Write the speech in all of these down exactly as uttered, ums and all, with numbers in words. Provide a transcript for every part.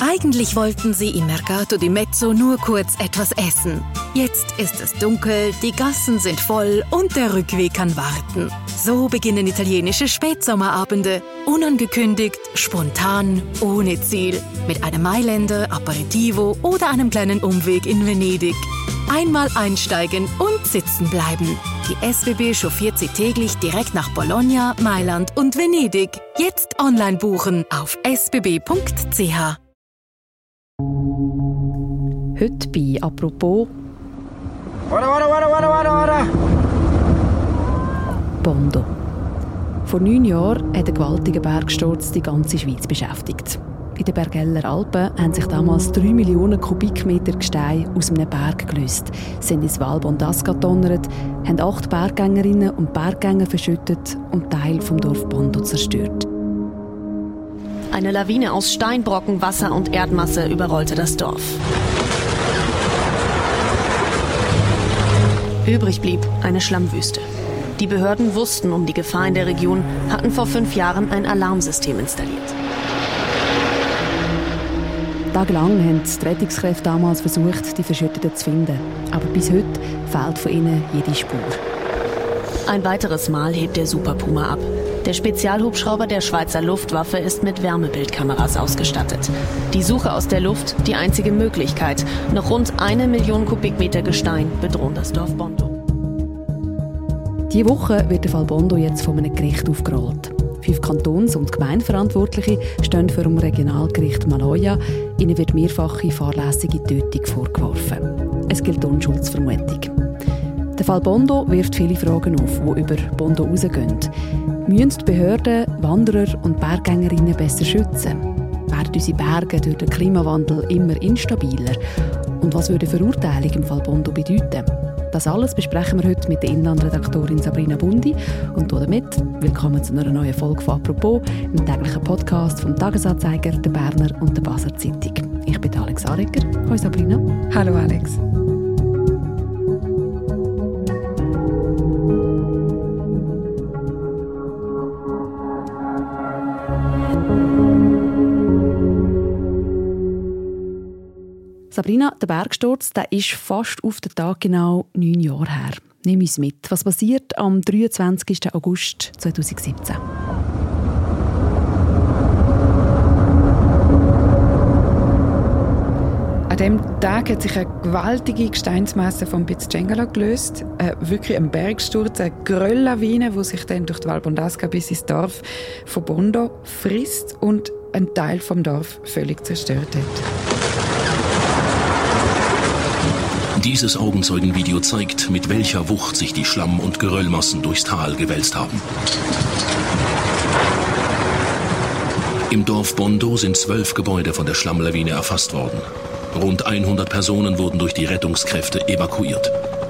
Eigentlich wollten sie im Mercato di Mezzo nur kurz etwas essen. Jetzt ist es dunkel, die Gassen sind voll und der Rückweg kann warten. So beginnen italienische Spätsommerabende. Unangekündigt, spontan, ohne Ziel. Mit einem Mailänder, Aperitivo oder einem kleinen Umweg in Venedig. Einmal einsteigen und sitzen bleiben. Die S B B chauffiert sie täglich direkt nach Bologna, Mailand und Venedig. Jetzt online buchen auf s b b punkt c h. Heute bei «Apropos» Warte, warte, warte, warte, warte, warte! Bondo. Vor neun Jahren hat ein gewaltiger Bergsturz die ganze Schweiz beschäftigt. In den Bergeller Alpen haben sich damals drei Millionen Kubikmeter Gestein aus einem Berg gelöst, sind ins Val Bondasca gedonnert, haben acht Berggängerinnen und Berggänger verschüttet und Teile vom Dorf Bondo zerstört. Eine Lawine aus Steinbrocken, Wasser und Erdmasse überrollte das Dorf. Übrig blieb eine Schlammwüste. Die Behörden wussten um die Gefahr in der Region, hatten vor fünf Jahren ein Alarmsystem installiert. Tagelang haben die Rettungskräfte damals versucht, die Verschütteten zu finden. Aber bis heute fehlt von ihnen jede Spur. Ein weiteres Mal hebt der Super Puma ab. Der Spezialhubschrauber der Schweizer Luftwaffe ist mit Wärmebildkameras ausgestattet. Die Suche aus der Luft, die einzige Möglichkeit. Noch rund eine Million Kubikmeter Gestein bedrohen das Dorf Bondo. Diese Woche wird der Fall Bondo jetzt von einem Gericht aufgerollt. Fünf Kantons- und Gemeindeverantwortliche stehen vor dem Regionalgericht Maloja. Ihnen wird mehrfache fahrlässige Tötung vorgeworfen. Es gilt Unschuldsvermutung. Der Fall Bondo wirft viele Fragen auf, die über Bondo rausgehen. Müssen die Behörden Wanderer und Berggängerinnen besser schützen? Werden unsere Berge durch den Klimawandel immer instabiler? Und was würde eine Verurteilung im Fall Bondo bedeuten? Das alles besprechen wir heute mit der Inlandredaktorin Sabrina Bundi. Und damit willkommen zu einer neuen Folge von «Apropos», im täglichen Podcast vom «Tagesanzeiger», der «Berner» und der «Basler Zeitung». Ich bin Alex Arecker. Hallo Sabrina. Hallo Alex. Sabrina, der Bergsturz der ist fast auf den Tag genau neun Jahre her. Nimm uns mit. Was passiert am dreiundzwanzigsten August zweitausendsiebzehn? An diesem Tag hat sich eine gewaltige Gesteinsmasse vom Piz Cengala gelöst. Äh, wirklich ein Bergsturz, eine Grölllawine, die sich dann durch die Val Bondasca bis ins Dorf von Bondo frisst und einen Teil vom Dorf völlig zerstört hat. Dieses Augenzeugenvideo zeigt, mit welcher Wucht sich die Schlamm- und Geröllmassen durchs Tal gewälzt haben. Im Dorf Bondo sind zwölf Gebäude von der Schlammlawine erfasst worden. Rund hundert Personen wurden durch die Rettungskräfte evakuiert.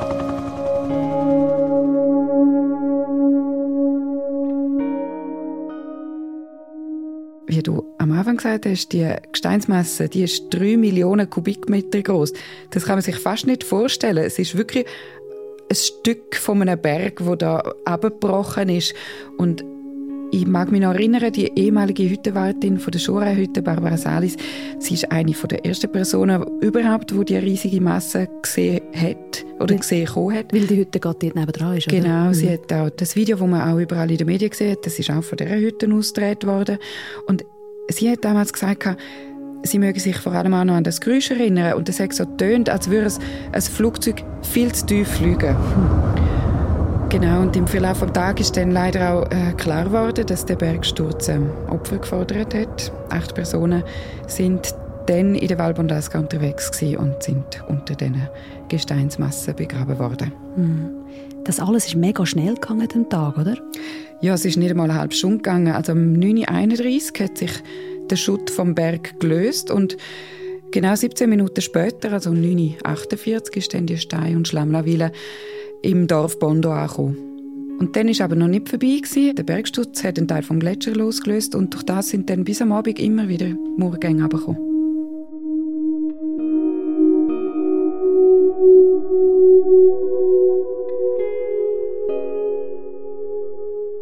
Wie du am Anfang gesagt hast, die Gesteinsmasse, die ist drei Millionen Kubikmeter groß. Das kann man sich fast nicht vorstellen. Es ist wirklich ein Stück von einem Berg, wo da abgebrochen ist. Und ich mag mich noch erinnern, die ehemalige Hüttenwartin von der Schora-Hütte, Barbara Salis, sie ist eine der ersten Personen überhaupt, die die riesige Masse gesehen hat oder weil, gesehen hat. Weil die Hütte gerade dort nebendran ist, oder? Genau, mhm. sie hat auch das Video, das man auch überall in den Medien gesehen hat, das ist auch von dieser Hütte ausgedreht worden. Und sie hat damals gesagt, sie möge sich vor allem auch noch an das Geräusch erinnern. Und das hat so getönt, als würde ein Flugzeug viel zu tief fliegen. Hm. Genau, und im Verlauf des Tages ist dann leider auch äh, klar geworden, dass der Bergsturz äh, Opfer gefordert hat. Acht Personen sind dann in der Val Bondasca unterwegs gewesen und sind unter diesen Gesteinsmassen begraben worden. Mhm. Das alles ist mega schnell gegangen an diesem Tag, oder? Ja, es ist nicht einmal eine halbe Stunde gegangen. Also um neun Uhr einunddreißig hat sich der Schutt vom Berg gelöst und genau siebzehn Minuten später, also um neun Uhr achtundvierzig, ist dann die Stein- und Schlammlawine im Dorf Bondo angekommen. Und dann war aber noch nicht vorbei gewesen. Der Bergsturz hat einen Teil vom Gletscher losgelöst und durch das sind dann bis am Abend immer wieder Murgänge runtergekommen.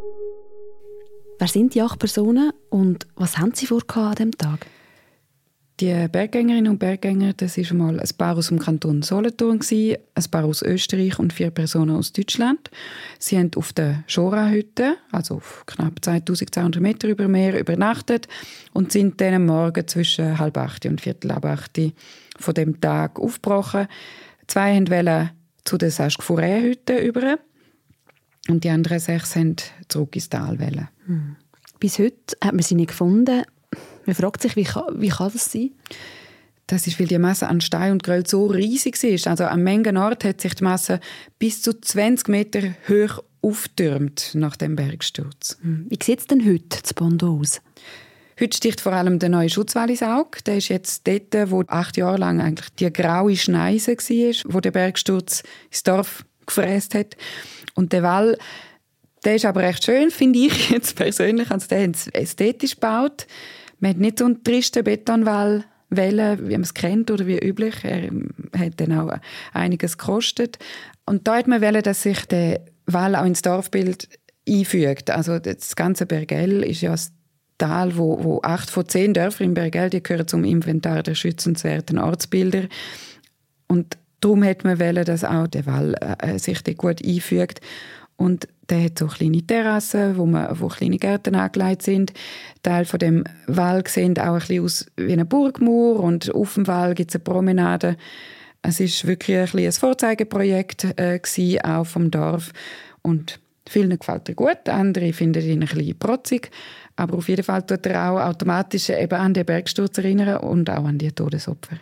Wer sind die acht Personen und was haben sie vor an diesem Tag? Die Berggängerinnen und Berggänger, das war einmal ein Paar aus dem Kanton Solothurn, ein Paar aus Österreich und vier Personen aus Deutschland. Sie haben auf der Schora-Hütte, also auf knapp zweitausendzweihundert Meter über Meer, übernachtet und sind dann am Morgen zwischen halb acht und viertel ab acht von dem Tag aufgebrochen. Zwei wollten zu der Saschgefouret-Hütte über und die anderen sechs wollten zurück ins Tal. Hm. Bis heute hat man sie nicht gefunden. Man fragt sich, wie kann, wie kann das sein? Das ist, weil die Masse an Stein und Geröll so riesig ist. Also an manchen Orten hat sich die Masse bis zu zwanzig Meter hoch auftürmt nach dem Bergsturz. Wie sieht es denn heute zu Bondo aus? Heute sticht vor allem der neue Schutzwall ins Auge. Der ist jetzt dort, wo acht Jahre lang eigentlich die graue Schneise war, wo der Bergsturz ins Dorf gefräst hat. Und der Wall, der ist aber recht schön, finde ich jetzt persönlich. Also der hat ästhetisch gebaut. Man hat nicht so einen tristen Betonwall wählen, wie man es kennt oder wie üblich. Er hat dann auch einiges gekostet. Und da hat man wollen, dass sich der Wall auch ins Dorfbild einfügt. Also das ganze Bergell ist ja ein Tal, wo, wo acht von zehn Dörfern im Bergell, die gehören zum Inventar der schützenswerten Ortsbilder. Und darum hat man wollen, dass auch der Wall äh, sich da gut einfügt. Und der hat so kleine Terrassen, wo, man, wo kleine Gärten angelegt sind. Teil von dem Wall sieht auch ein bisschen aus wie eine Burgmauer und auf dem Wall gibt es eine Promenade. Es war wirklich ein, bisschen ein Vorzeigeprojekt äh, gewesen, auch vom Dorf. Und vielen gefällt er gut, andere finden ihn ein bisschen protzig. Aber auf jeden Fall tut er auch automatisch eben an den Bergsturz erinnern und auch an die Todesopfer.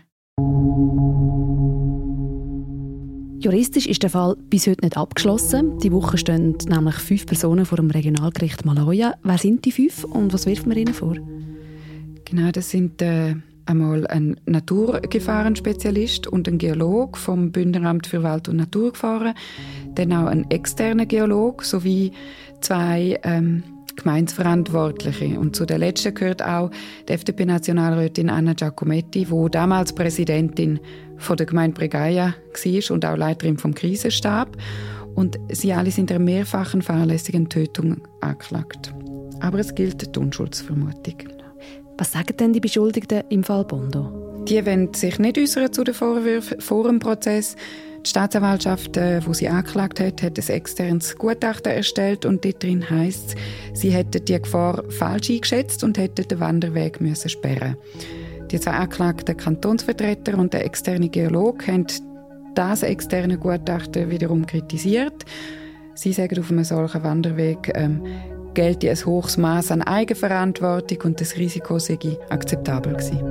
Juristisch ist der Fall bis heute nicht abgeschlossen. Die Woche stehen nämlich fünf Personen vor dem Regionalgericht Maloja. Wer sind die fünf und was wirft man ihnen vor? Genau, das sind äh, einmal ein Naturgefahrenspezialist und ein Geolog vom Bündneramt für Wald- und Naturgefahren, dann auch ein externer Geolog sowie zwei ähm, Gemeindeverantwortliche. Und zu den letzten gehört auch die F D P-Nationalrätin Anna Giacometti, die damals Präsidentin von der Gemeinde Bregaia war und auch Leiterin vom Krisenstab. Und sie alle sind einer mehrfachen fahrlässigen Tötung angeklagt. Aber es gilt die Unschuldsvermutung. Was sagen denn die Beschuldigten im Fall Bondo? Die wollen sich nicht äußern zu den Vorwürfen vor dem Prozess. Die Staatsanwaltschaft, die sie angeklagt hat, hat ein externes Gutachten erstellt und dort drin heisst es, sie hätten die Gefahr falsch eingeschätzt und hätten den Wanderweg müssen sperren. Die zwei angeklagten Kantonsvertreter und der externe Geolog haben das externe Gutachten wiederum kritisiert. Sie sagen, auf einem solchen Wanderweg ähm, gelte ein hohes Maß an Eigenverantwortung und das Risiko sei akzeptabel gewesen.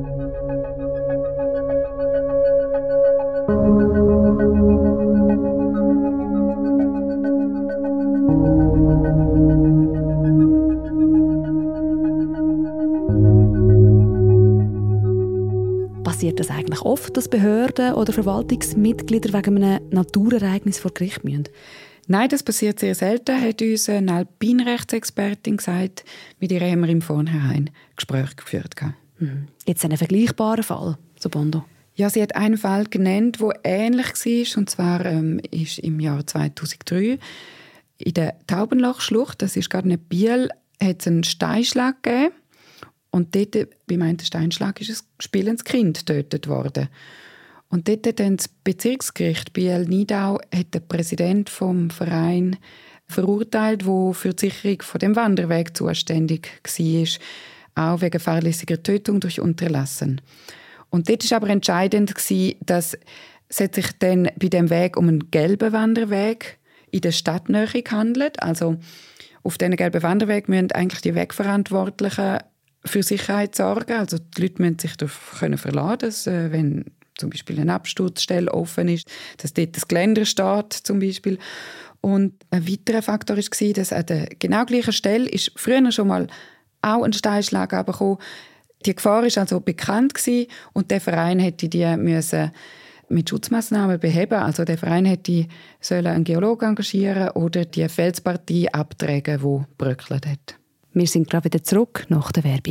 Passiert das eigentlich oft, dass Behörden oder Verwaltungsmitglieder wegen einem Naturereignis vor Gericht müssen? Nein, das passiert sehr selten, hat uns eine Alpinrechtsexpertin gesagt. Mit ihr haben wir im Vornherein Gespräche geführt. Mhm. Jetzt einen vergleichbaren Fall zu Bondo? Ja, sie hat einen Fall genannt, der ähnlich war. Und zwar ähm, ist im Jahr zweitausenddrei in der Taubenlochschlucht, das ist gerade nicht Biel, hat es einen Steinschlag gegeben. Und dort, beim einen Steinschlag, ist ein spielendes Kind getötet worden. Und dort hat dann das Bezirksgericht Biel-Nidau hat den Präsidenten vom Verein verurteilt, der für die Sicherung von dem Wanderweg zuständig war, auch wegen fahrlässiger Tötung durch Unterlassen. Und dort war aber entscheidend, dass es sich dann bei dem Weg um einen gelben Wanderweg in der Stadtnähe handelt. Also auf diesen gelben Wanderweg müssen eigentlich die Wegverantwortlichen für Sicherheit sorgen. Also die Leute müssen sich darauf verlassen, dass äh, wenn zum Beispiel eine Absturzstelle offen ist, dass dort das Geländer steht zum Beispiel. Und ein weiterer Faktor war, dass an der genau gleichen Stelle ist früher schon mal auch ein Steinschlag gekommen. Die Gefahr war also bekannt gewesen und der Verein hätte die müssen mit Schutzmaßnahmen beheben. Also der Verein hätte sollen einen Geologen engagieren oder die Felspartie abtragen, die bröckelt hat. Wir sind gerade wieder zurück nach der Werbung.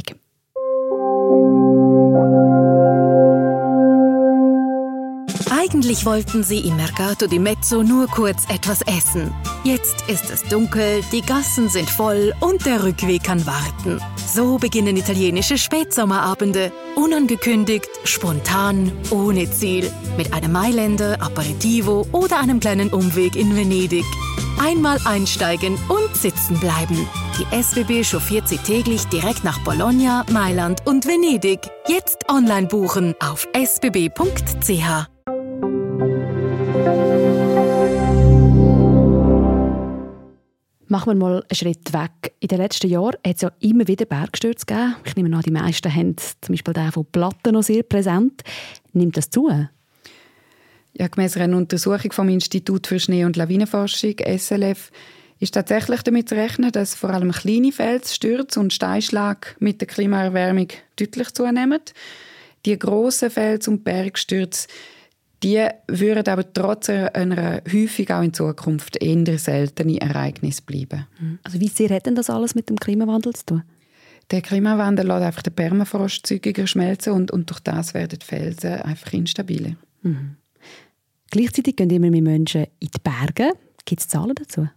Eigentlich wollten sie im Mercato di Mezzo nur kurz etwas essen. Jetzt ist es dunkel, die Gassen sind voll und der Rückweg kann warten. So beginnen italienische Spätsommerabende. Unangekündigt, spontan, ohne Ziel. Mit einem Mailänder, Aperitivo oder einem kleinen Umweg in Venedig. Einmal einsteigen und sitzen bleiben. Die S B B chauffiert sie täglich direkt nach Bologna, Mailand und Venedig. Jetzt online buchen auf s b b punkt c h. Machen wir mal einen Schritt weg. In den letzten Jahren hat es ja immer wieder Bergstürze gegeben. Ich nehme an, die meisten haben zum Beispiel den von Platten noch sehr präsent. Nimmt das zu? Ja, gemäss einer Untersuchung vom Institut für Schnee- und Lawinenforschung, S L F, ist tatsächlich damit zu rechnen, dass vor allem kleine Felsstürze und Steinschläge mit der Klimaerwärmung deutlich zunehmen. Die grossen Fels- und Bergstürze, die würden aber trotz einer häufig auch in Zukunft eher seltenen Ereignis bleiben. Also wie sehr hat denn das alles mit dem Klimawandel zu tun? Der Klimawandel lässt einfach den Permafrost zügiger schmelzen und, und durch das werden die Felsen einfach instabiler. Mhm. Gleichzeitig gehen immer mehr Menschen in die Berge. Gibt es Zahlen dazu?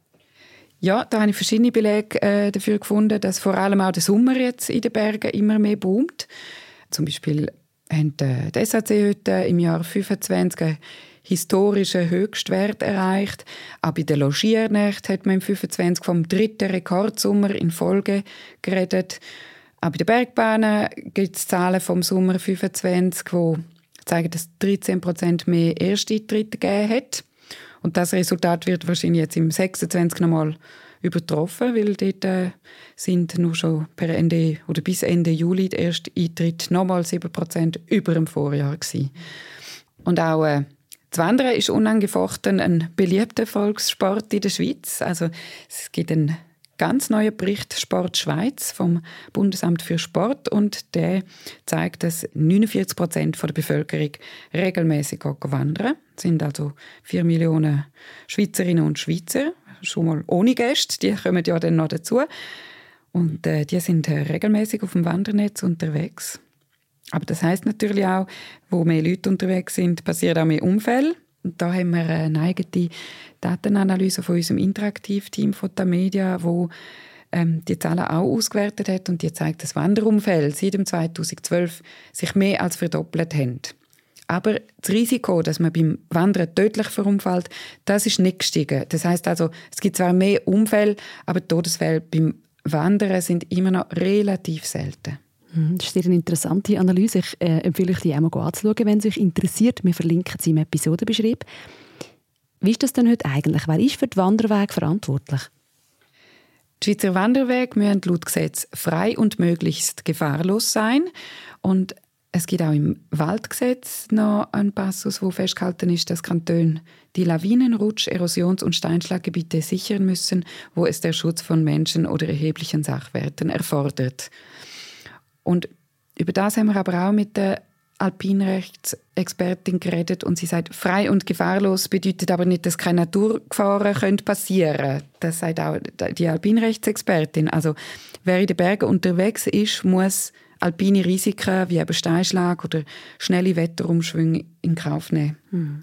Ja, da habe ich verschiedene Belege äh, dafür gefunden, dass vor allem auch der Sommer jetzt in den Bergen immer mehr boomt. Zum Beispiel haben die S A C-Hütten im Jahr fünfundzwanzig einen historischen Höchstwert erreicht. Auch bei den Logiernächten hat man im fünfundzwanzig vom dritten Rekordsommer in Folge geredet. Auch bei den Bergbahnen gibt es Zahlen vom Sommer fünfundzwanzig, die zeigen, dass es dreizehn Prozent mehr Ersteintritte gegeben hat. Und das Resultat wird wahrscheinlich jetzt im sechsundzwanzig nochmal übertroffen, weil dort äh, sind nur schon per Ende oder bis Ende Juli der erste Eintritt nochmal sieben Prozent über dem Vorjahr gewesen. Und auch äh, das Wandern ist unangefochten ein beliebter Volkssport in der Schweiz. Also es gibt einen ganz neuen Bericht Sport Schweiz vom Bundesamt für Sport und der zeigt, dass neunundvierzig Prozent der Bevölkerung regelmäßig wandern. Das sind also vier Millionen Schweizerinnen und Schweizer, schon mal ohne Gäste, die kommen ja dann noch dazu. Und äh, die sind äh, regelmäßig auf dem Wandernetz unterwegs. Aber das heisst natürlich auch, wo mehr Leute unterwegs sind, passieren auch mehr Unfälle. Und da haben wir eine eigene Datenanalyse von unserem Interaktivteam von der Media, wo ähm, die Zahlen auch ausgewertet hat und die zeigt, dass Wanderunfälle seit dem zweitausendzwölf sich mehr als verdoppelt haben. Aber das Risiko, dass man beim Wandern tödlich verunfallt, das ist nicht gestiegen. Das heisst also, es gibt zwar mehr Unfälle, aber Todesfälle beim Wandern sind immer noch relativ selten. Das ist eine interessante Analyse. Ich äh, empfehle euch, die auch mal anzuschauen, wenn es euch interessiert. Wir verlinken sie im Episodenbeschrieb. Wie ist das denn heute eigentlich? Wer ist für die Wanderwege verantwortlich? Die Schweizer Wanderwege müssen laut Gesetz frei und möglichst gefahrlos sein. Und es gibt auch im Waldgesetz noch einen Passus, wo festgehalten ist, dass Kantone die Lawinen-, Rutsch-, Erosions- und Steinschlaggebiete sichern müssen, wo es der Schutz von Menschen oder erheblichen Sachwerten erfordert. Und über das haben wir aber auch mit der Alpinrechtsexpertin geredet und sie sagt, frei und gefahrlos bedeutet aber nicht, dass keine Naturgefahren passieren können. Das sagt auch die Alpinrechtsexpertin. Also wer in den Bergen unterwegs ist, muss alpine Risiken wie eben Steinschlag oder schnelle Wetterumschwünge in Kauf nehmen. Mhm.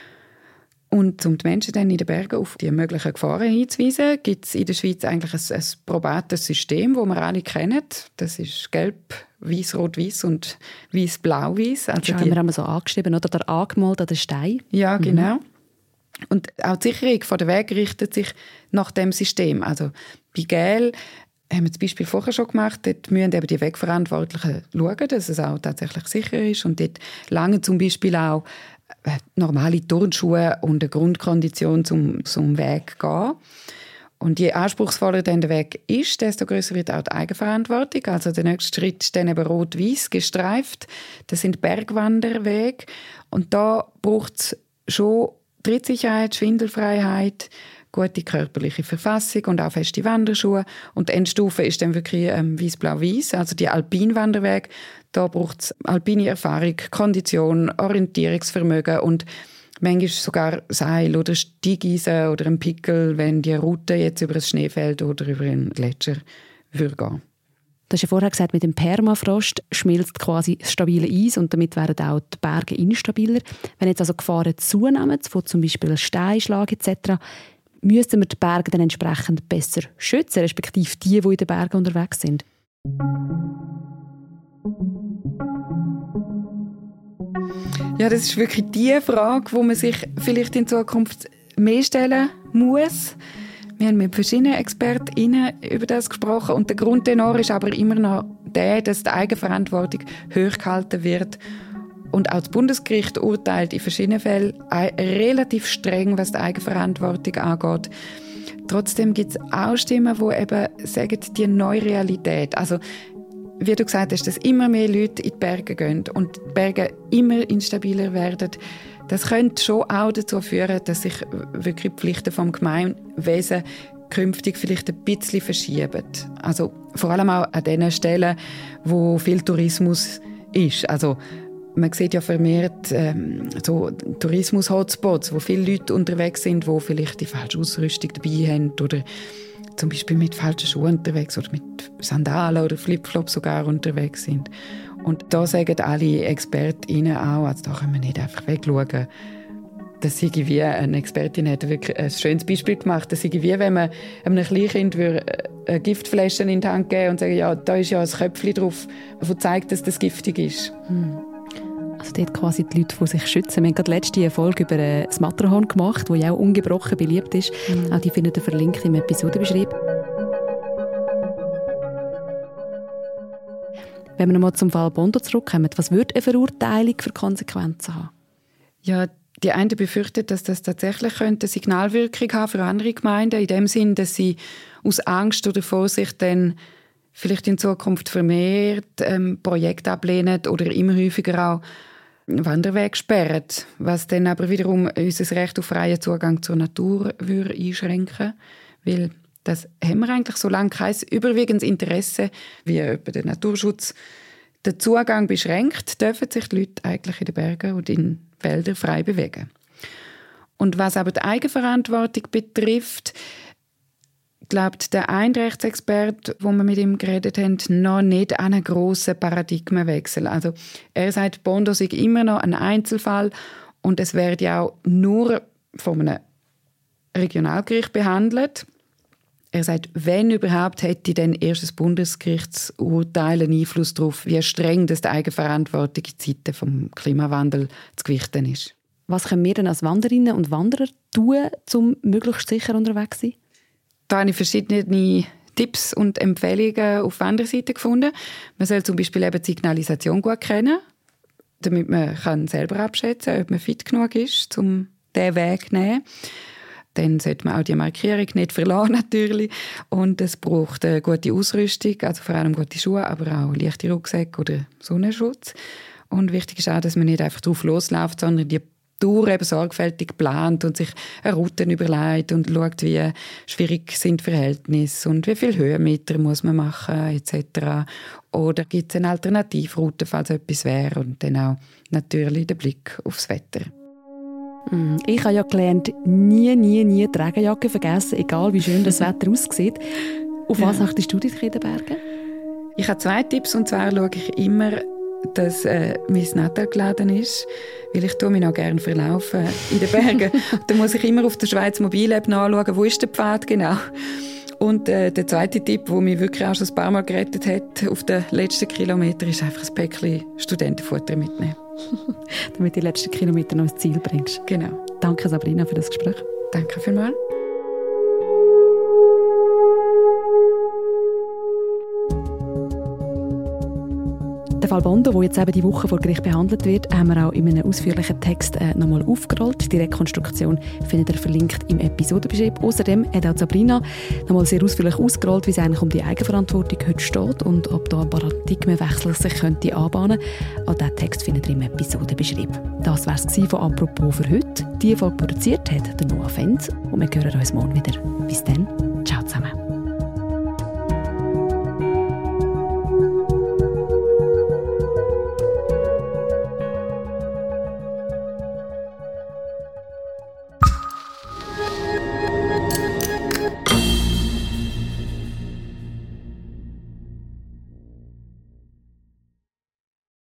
Und um die Menschen dann in den Bergen auf die möglichen Gefahren hinzuweisen, gibt es in der Schweiz eigentlich ein, ein probates System, das wir alle kennen. Das ist gelb, weiß, rot, weiß und weiß, blau, weiß. Also das haben wir so angeschrieben oder der angemalt an den Stein. Ja, genau. Mhm. Und auch die Sicherung der Wege richtet sich nach dem System. Also bei Gel haben wir das Beispiel vorher schon gemacht, dort müssen eben die Wegverantwortlichen schauen, dass es auch tatsächlich sicher ist. Und dort langen zum Beispiel auch normale Turnschuhe und eine Grundkondition zum, zum Weg gehen. Und je anspruchsvoller dann der Weg ist, desto grösser wird auch die Eigenverantwortung. Also der nächste Schritt ist dann eben rot-weiß gestreift. Das sind Bergwanderwege. Und da braucht es schon Trittsicherheit, Schwindelfreiheit, gute körperliche Verfassung und auch feste Wanderschuhe. Und die Endstufe ist dann wirklich ähm, weiß-blau-weiß, also die Alpinwanderwege. Da braucht es alpine Erfahrung, Kondition, Orientierungsvermögen und manchmal sogar Seil oder Steigeisen oder ein Pickel, wenn die Route jetzt über ein Schneefeld oder über einen Gletscher würde gehen. Du hast ja vorher gesagt, mit dem Permafrost schmilzt quasi das stabile Eis und damit werden auch die Berge instabiler. Wenn jetzt also Gefahren zunehmen, von zum Beispiel Steinschlag et cetera, müssen wir die Berge dann entsprechend besser schützen, respektive die, die in den Bergen unterwegs sind? Ja, das ist wirklich die Frage, die man sich vielleicht in Zukunft mehr stellen muss. Wir haben mit verschiedenen ExpertInnen über das gesprochen und der Grundtenor ist aber immer noch der, dass die Eigenverantwortung hochgehalten wird. Und auch das Bundesgericht urteilt in verschiedenen Fällen relativ streng, was die Eigenverantwortung angeht. Trotzdem gibt es auch Stimmen, die eben sagen, die neue Realität, also wie du gesagt hast, dass immer mehr Leute in die Berge gehen und die Berge immer instabiler werden, das könnte schon auch dazu führen, dass sich wirklich die Pflichten vom Gemeinwesen künftig vielleicht ein bisschen verschieben. Also vor allem auch an den Stellen, wo viel Tourismus ist. Also man sieht ja vermehrt ähm, so Tourismus-Hotspots, wo viele Leute unterwegs sind, die vielleicht die falsche Ausrüstung dabei haben oder zum Beispiel mit falschen Schuhen unterwegs oder mit Sandalen oder Flipflops sogar unterwegs sind. Und da sagen alle ExpertInnen auch, also da können wir nicht einfach wegschauen. Das sei wie, eine Expertin hat wirklich ein schönes Beispiel gemacht, das sei wie, wenn man einem Kleinkind eine Giftflasche in die Hand geben und sagen, ja, da ist ja ein Köpfchen drauf, das zeigt, dass das giftig ist. Hm. Also dort quasi die Leute, die sich schützen. Wir haben gerade letzte Folge über das Matterhorn gemacht, das ja auch ungebrochen beliebt ist. Mhm. Auch die findet ihr verlinkt im Episodenbeschrieb. Wenn wir nochmal zum Fall Bondo zurückkommen, was würde eine Verurteilung für Konsequenzen haben? Ja, die einen befürchten, dass das tatsächlich eine Signalwirkung haben für andere Gemeinden, in dem Sinn, dass sie aus Angst oder Vorsicht dann vielleicht in Zukunft vermehrt ähm, Projekte ablehnen oder immer häufiger auch Wanderwege sperren, was dann aber wiederum unser Recht auf freien Zugang zur Natur würde einschränken, weil das haben wir eigentlich, solange kein überwiegendes Interesse wie etwa der Naturschutz den Zugang beschränkt, dürfen sich die Leute eigentlich in den Bergen und in Wäldern frei bewegen. Und was aber die Eigenverantwortung betrifft, glaubt der Einrechtsexperte, wo wir mit ihm geredet haben, noch nicht an einen grossen Paradigmenwechsel. Also er sagt, Bondo sei immer noch ein Einzelfall und es werde ja auch nur von einem Regionalgericht behandelt. Er sagt, wenn überhaupt, hätte dann erst das Bundesgerichtsurteil einen Einfluss darauf, wie streng das die Eigenverantwortung in Zeiten des Klimawandels zu gewichten ist. Was können wir denn als Wanderinnen und Wanderer tun, um möglichst sicher unterwegs zu sein? Da habe ich verschiedene Tipps und Empfehlungen auf Wanderseiten gefunden. Man soll zum Beispiel eben die Signalisation gut kennen, damit man kann selber abschätzen kann, ob man fit genug ist, um diesen Weg zu nehmen. Dann sollte man auch die Markierung nicht verlassen, natürlich. Und es braucht eine gute Ausrüstung, also vor allem gute Schuhe, aber auch leichte Rucksäcke oder Sonnenschutz. Und wichtig ist auch, dass man nicht einfach drauf losläuft, sondern die Tour eben sorgfältig plant und sich eine Route überlegt und schaut, wie schwierig sind die Verhältnisse und wie viele Höhenmeter muss man machen et cetera. Oder gibt es eine Alternativroute, falls etwas wäre, und dann auch natürlich den Blick aufs Wetter. Ich habe ja gelernt, nie, nie, nie die Regenjacke vergessen, egal wie schön das Wetter aussieht. Auf was ja. achtest du dich in den Bergen? Ich habe zwei Tipps, und zwar schaue ich immer, dass äh, mein Natal geladen ist, weil ich tue mich noch gerne verlaufen in den Bergen. Dann muss ich immer auf der Schweiz Mobile-App nachschauen, wo ist der Pfad genau. Und äh, der zweite Tipp, der mich wirklich auch schon ein paar Mal gerettet hat auf den letzten Kilometer, ist einfach ein Päckchen Studentenfutter mitnehmen. Damit du die letzten Kilometer noch ins Ziel bringst. Genau. Danke, Sabrina, für das Gespräch. Danke vielmals. Der Fall Bondo, der jetzt eben die Woche vor Gericht behandelt wird, haben wir auch in einem ausführlichen Text äh, nochmal aufgerollt. Die Rekonstruktion findet ihr verlinkt im Episodenbeschrieb. Außerdem hat auch Sabrina nochmal sehr ausführlich ausgerollt, wie es eigentlich um die Eigenverantwortung heute steht und ob da ein Paradigmenwechsel sich könnte anbahnen könnte. Auch diesen Text findet ihr im Episodenbeschrieb. Das war es von «Apropos» für heute. Die Folge produziert hat der Noah Fenz und wir hören uns morgen wieder. Bis dann.